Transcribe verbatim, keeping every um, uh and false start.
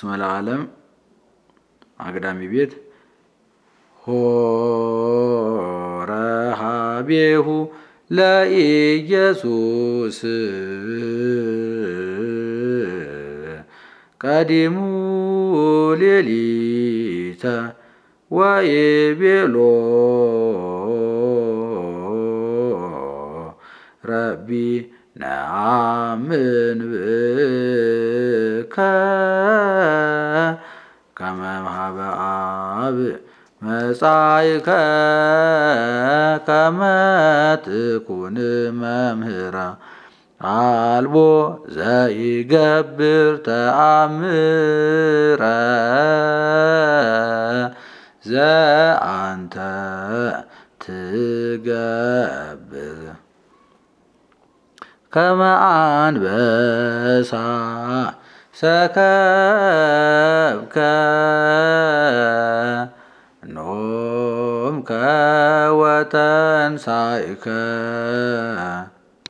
እስመ ለዓለም አግዳሚ ቤት ሆረ ሀቤሁ ለኢየሱስ ቀዲሙ ሌሊተ ወይቤሎ ረቢ ነአምን ብከ ከመ እምኀበ አብ መጻእከ ከመ ትኩን መምህራ አልቦ ዘይገብር ተአምረ ዘአንተ ትገብር ከመ አንበሳ ሰከብከ ኖምከ ወተንሣእከ